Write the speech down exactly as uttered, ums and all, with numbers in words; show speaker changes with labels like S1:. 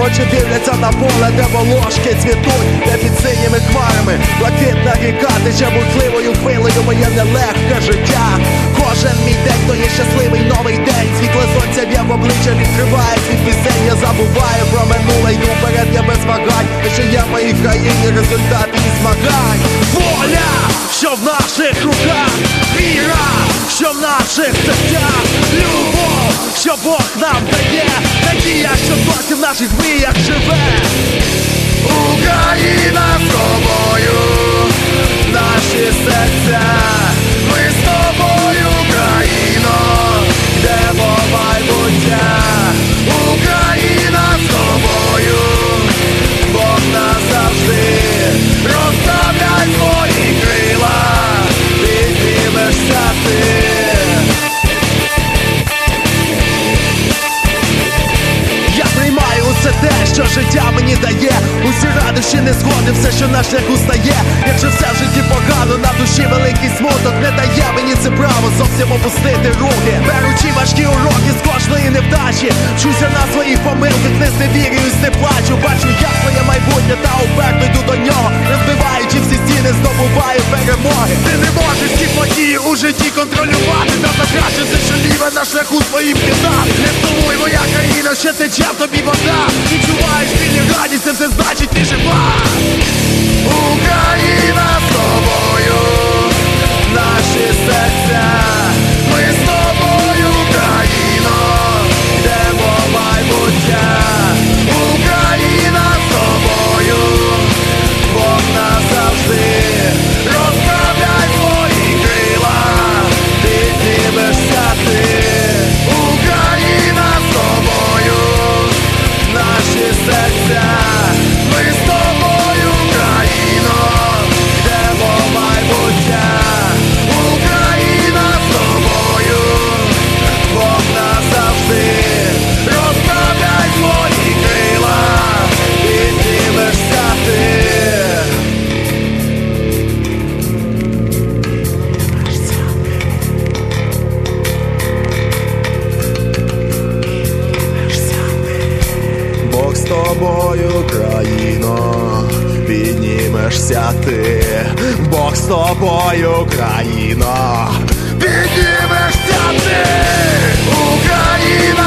S1: очі дивляться на поле, де волошки цвітуть, де під синіми хмарами блакитна ріка тече бурхливою хвилею моє нелегке життя. Кожен мій день то є щасливий новий день. Світле сонця б'є в обличчя, відкриває світ пісень. Я забуваю про минуле, йду вперед, я без вагань. Те, що є в моїй країні, результат її змагань. Воля, що в наших руках, віра, що в наших серцях, любов, що Бог нам дає, надія, що досі в наших мріях живе. Україна з тобою, наші серця, ми з тобою, Україно, йдемо в майбуття. Україна з тобою, Бог назавжди, розставляй свої крила, піднімешся ти. Усе те, що життя мені дає, усі радощі, незгоди, все, що на шляху стає. Якщо все в житті погано, на душі великий смуток не дає мені це право зовсім опустити руки. Беручи важкі уроки з кожної невдачі, вчуся на своїх помилках, не зневірююсь, не плачу. Бачу я своє майбутнє та уперто йду до нього, розбиваючи всі стіни, здобуваю перемоги. Ти не можеш ці події у житті контролювати, та закращити, що ліве на шляху своїм пізнати. Не сумуй, моя країна, ще тече в тобі вода. Відчуваєш білі радість, це все значить ти жива. Україна з тобою, наші серця, ми з тобою, Україно, йдемо в майбуття. Україна з тобою, Бог назавжди, розправляй свої крила, піднімешся ти. Україна з тобою, наші серця, ми з тобою, Україно, йдемо в майбуття. Україна з тобою, Бог назавжди, розправляй свої крила, піднімешся ти. Бог з тобою, країно, піднімешся ти. Бог з тобою, країно, піднімешся ти. Україна